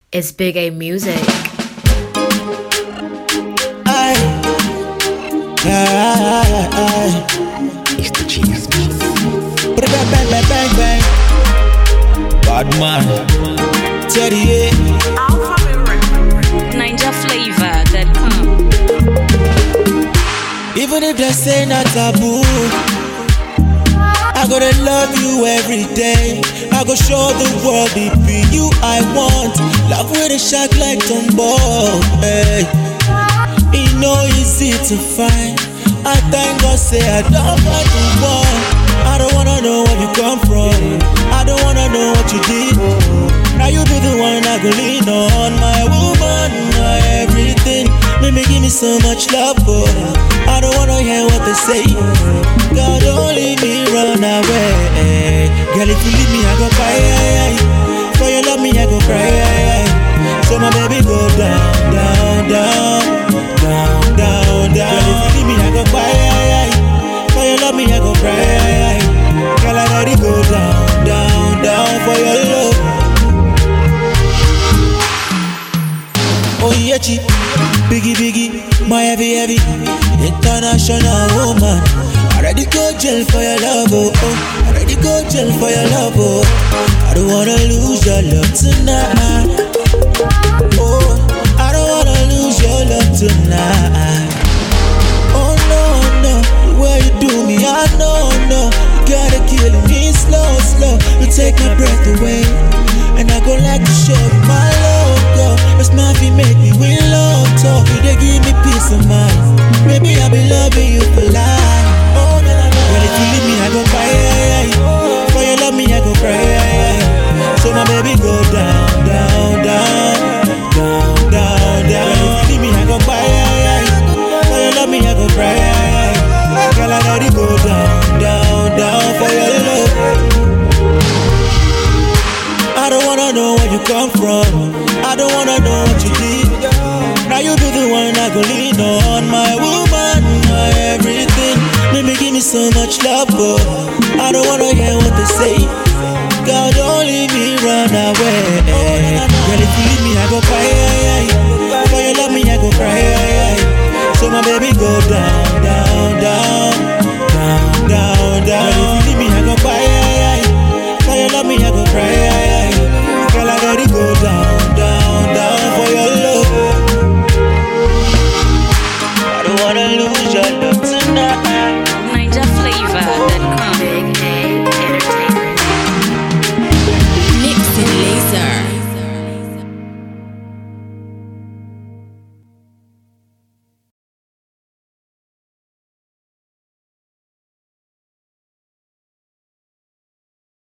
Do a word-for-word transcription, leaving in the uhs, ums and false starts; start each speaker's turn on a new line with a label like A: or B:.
A: It's Big A Music.
B: I, I, I,
C: It's the genius mix.
B: bang, bang, bang, bang, bang. Bad man, Teddy,
D: Ninja flavor that come.
B: even if they say not taboo, I gotta love you every day. I go show the world it be you I want. Love with a shot like Tombow. Hey. It no easy to find. I thank God say I don't want to want. I don't wanna know where you come from. I don't wanna know what you did. Now you be the one I go lean on. My woman, my everything. Maybe give me so much love, but I don't wanna hear what they say. God, don't leave me run away. Girl, if you leave me, I go cry. For your love me, I go cry. So my baby go down, down, down, down, down, down. Girl, if you leave me, I go cry. For your love me, I go cry. Girl, I let it go down, down, down for your love. Oh yeah, cheap, biggie, biggie, my heavy, heavy, international woman. I ready go jail for your love, oh, oh. I ready go jail for your love, oh. I don't wanna lose your love tonight. Oh, I don't wanna lose your love tonight. Oh no, no, the way you do me, I know, no. You gotta kill me slow, slow. You take my breath away, and I go like to show you my love, girl. It's my feet make me win love, talk. You they give me peace of mind. Baby, I be loving you for life. Oh no, no, no. Well, if you leave me, I go cry. For your love me, I go cry. So my baby go down, down, down, down, down, down. Well, if you leave me, I go cry. For your love me, I go cry. Girl, I let it go down, down, down for your love. I don't wanna know where you come from. I don't wanna know what you did. Now you be the one I go lean on. My woman, my everything. Maybe give me so much love, but I don't wanna hear what they say. God, don't leave me run away. Girl,